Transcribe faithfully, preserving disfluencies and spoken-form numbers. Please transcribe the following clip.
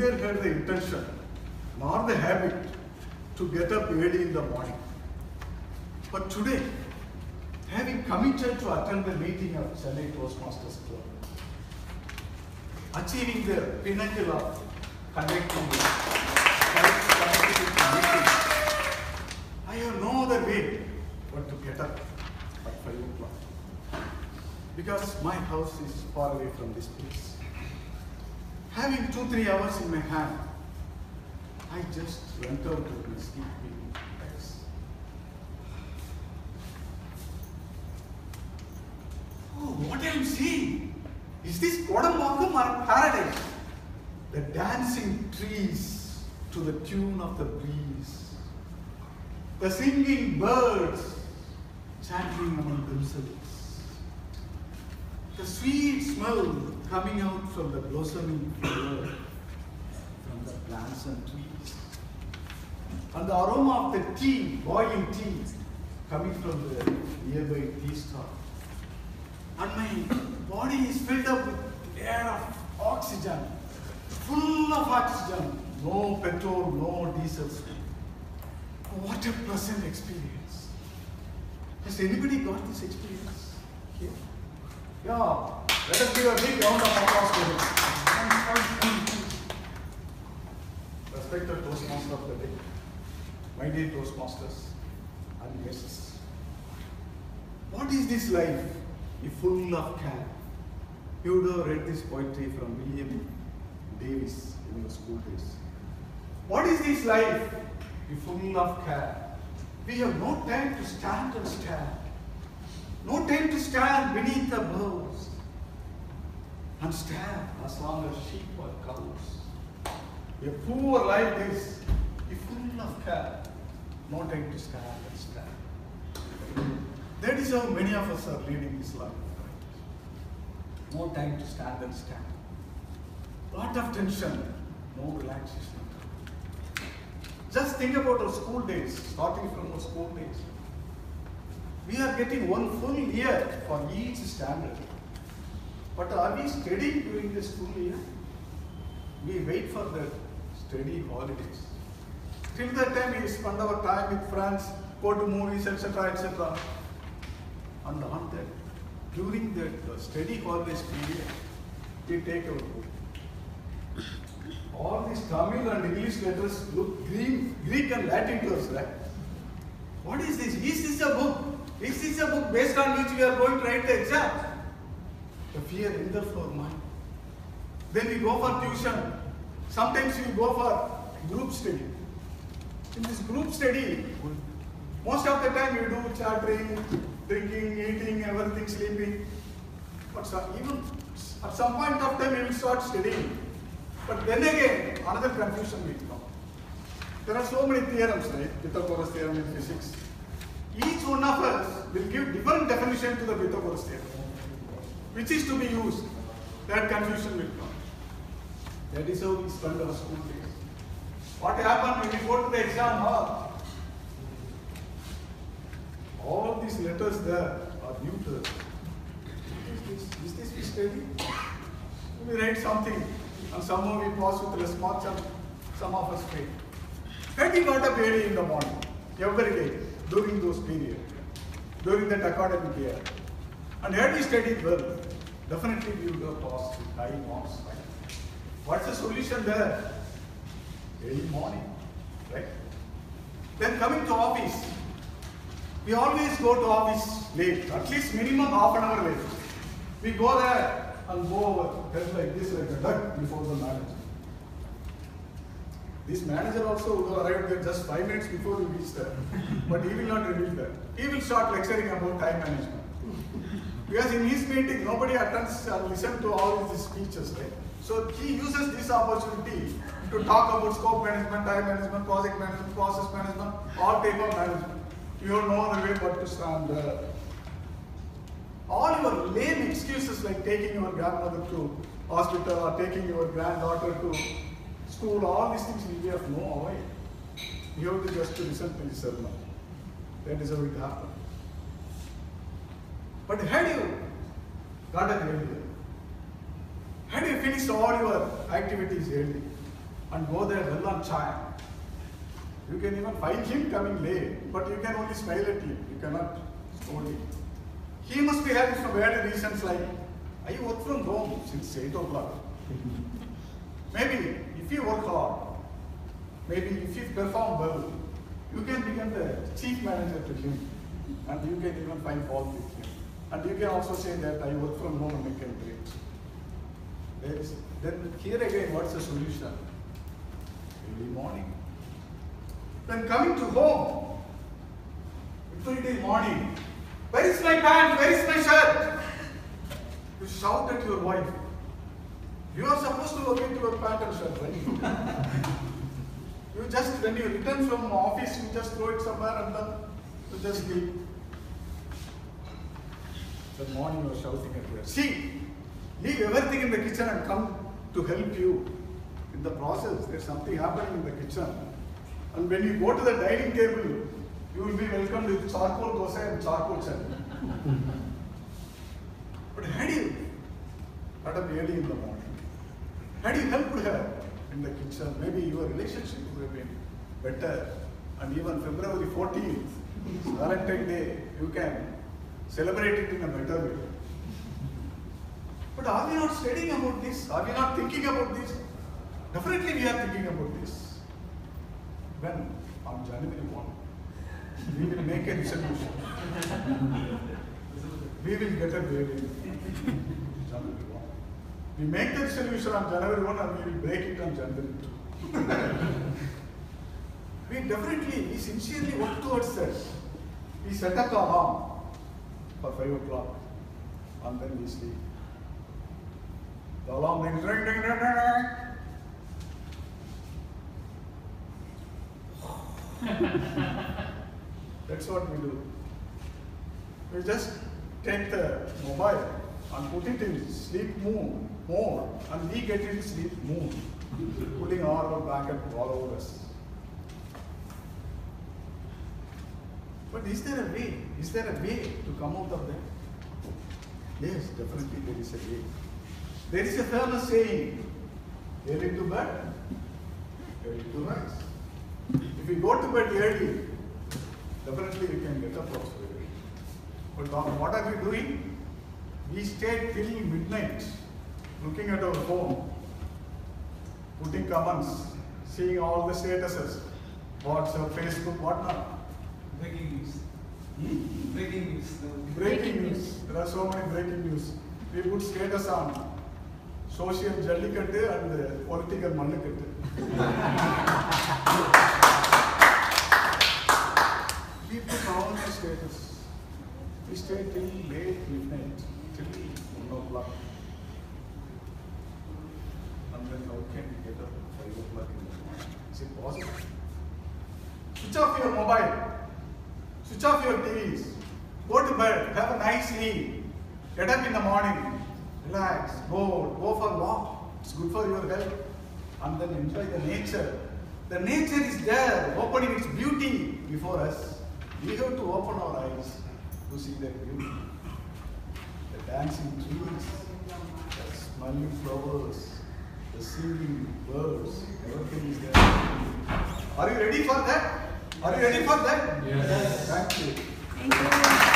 neither had the intention nor the habit to get up early in the morning. But today, having committed to attend the meeting of Chennai Toastmasters Club, achieving the pinnacle of conducting the self-scientific meeting, I have no other way but to get up at five o'clock. Because my house is far away from this place. Having two, three hours in my hand, I just went out to my sleeping bags. Oh, what I am seeing! Is this Kodambakkam or paradise? The dancing trees to the tune of the breeze. The singing birds chanting among themselves. The sweet smell coming out from the blossoming flower, from the plants and trees. And the aroma of the tea, boiling tea, coming from the nearby tea stall. And my body is filled up with air of oxygen, full of oxygen, no petrol, no diesel. What a pleasant experience. Has anybody got this experience here? Yeah, let us give a big round of applause to him. Respected Toastmaster of the day, my dear Toastmasters and guests. What is this life if full of care? You would have read this poetry from William Davis in your school days. What is this life if full of care? We have no time to stand and stare. No time to stand beneath the boughs and stare as long as sheep or cows. A poor life is if full of care. No time to stand and stare. That is how many of us are leading this life. No time to stand and stand. Lot of tension, no relaxation. Just think about our school days, starting from our school days. We are getting one full year for each standard. But are we studying during the school year? We wait for the study holidays. Till that time we spend our time with friends, go to movies, et cetera, et cetera. And on that, during that study holidays period, we take our book. All these Tamil and English letters look green, Greek and Latin to us, right? What is this? Is this a book? Is this a book based on which we are going to write the exam? The fear enters our mind. Then we go for tuition. Sometimes we go for group study. In this group study, most of the time we do chattering, drinking, eating, everything, sleeping. But so, even at some point of time we will start studying. But then again, another confusion will come. There are so many theorems, right? Pythagoras theorem in physics. Each one of us will give different definition to the Pythagoras theorem. Which is to be used? That confusion will come. That is how we spend our school days. What happened when we go to the exam hall? All these letters there are new to us. Is this, is this we study? We write something. And somehow we pass with less marks and some of us fail. Had we got up early in the morning, every day, during those periods, during that academic year, and had we studied well, definitely we would have passed with high marks. Right? What's the solution there? Early morning, right? Then coming to office, we always go to office late, at least minimum half an hour late. We go there and go over, head like this, like a duck before the manager. This manager also would have arrived there just five minutes before we reach there. But he will not reveal that. He will start lecturing about time management. Because in his meeting, nobody attends and listens to all these speeches, right? So he uses this opportunity to talk about scope management, time management, project management, process management, all type of management. You have no other way but to stand there. All your lame excuses like taking your grandmother to hospital or taking your granddaughter to school, all these things will be of no avail. You have to just listen to the sermon. That is how it happened. But had you got up earlier, had you finished all your activities early, and go there well on time. You can even find him coming late, but you can only smile at him. You cannot scold him. He must be having some bad reasons like, I work from home since eight o'clock. Maybe if you work hard, maybe if you perform well, you can become the chief manager to him, and you can even find fault with him. And you can also say that I work from home and I can do it. There is, then here again, what's the solution? Early morning. Then coming to home, every morning, where is my pant? Where is my shirt? You shout at your wife. You are supposed to look into your pant and shirt, right? You just, when you return from office, you just throw it somewhere and then you just leave. The morning you are shouting at her. See, leave everything in the kitchen and come to help you. In the process, there's something happening in the kitchen. And when you go to the dining table, you will be welcomed with charcoal dosa and charcoal chutney. But had you got up early in the morning, had you helped her in the kitchen, maybe your relationship would have been better. And even February fourteenth, Valentine's Day, you can celebrate it in a better way. But are we not studying about this? Are we not thinking about this? Definitely we are thinking about this. When on January first, we will make a resolution. We will get a baby. January first. We make the resolution on January first and we will break it on January second. We definitely, we sincerely work towards that. We set up the alarm for five o'clock and then we sleep. The alarm rings, ring, ring, ring, ring, ring. That's what we do. We just take the mobile and put it in sleep mood, mode, and we get in sleep mood, putting all our back and all over us. But is there a way? Is there a way to come out of that? Yes, definitely there is a way. There is a famous saying, early to bed, early to rise. If we go to bed early, definitely we can get up also early. But what are we doing? We stay till midnight, looking at our phone, putting comments, seeing all the statuses, WhatsApp, Facebook, whatnot. Breaking news. Hmm? Breaking news. Breaking news. There are so many breaking news. We put status on social jallikattu and uh, political mannukattu. We put all the status. We stay till late midnight, till one o'clock. And then how can we get up at five o'clock in the morning? Is it possible? Switch off your mobile. Switch off your T Vs. Go to bed. Have a nice sleep. Get up in the morning. Relax. Go. Go for a walk. It's good for your health. And then enjoy the nature. The nature is there, opening its beauty before us. We have to open our eyes to see that beauty. The dancing trees, the smiling flowers, the singing birds, everything is there. Are you ready for that? Are you ready for that? Yes. Thank you. Thank you.